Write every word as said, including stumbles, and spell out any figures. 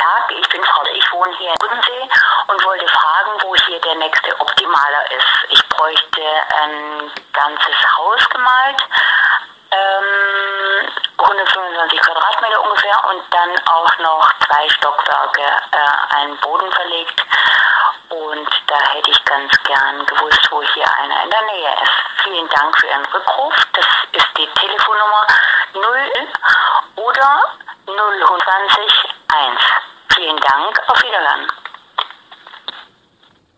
Tag, ich bin Frau, ich wohne hier in Bodensee und wollte fragen, wo hier der nächste Optimaler ist. Ich bräuchte ein ganzes Haus gemalt, ähm, hundertfünfundzwanzig Quadratmeter ungefähr und dann auch noch zwei Stockwerke, äh, einen Boden verlegt. Und da hätte ich ganz gern gewusst, wo hier einer in der Nähe ist. Vielen Dank für Ihren Rückruf. Das ist die Telefon